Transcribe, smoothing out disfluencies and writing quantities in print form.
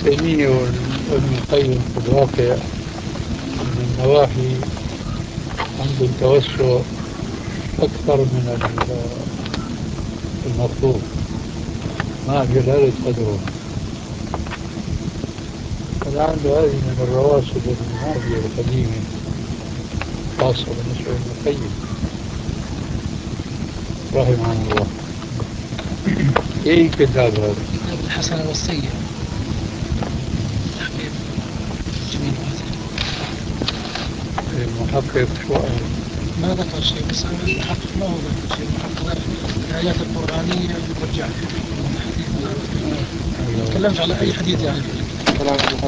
تيمية وابن القيم في الواقع من النواحي عندهم توسع أكثر من المطلوب مع جلالة قدرهم. فلعل هذه من الرواسب الماضية القديمة خاصة بالنسبة لابن القيم رحمه الله. أي كتاب هذا؟ كتاب الحسن والسيء، تحقيق جميل واسع. المحقق شو قال؟ ما ذكر شيء، بس المحقق ما هو ذكر شيء. المحقق الآيات القرآنية يرجع فيها، الحديث ما أيوه. تكلمش على أي حديث يعني في الكتاب.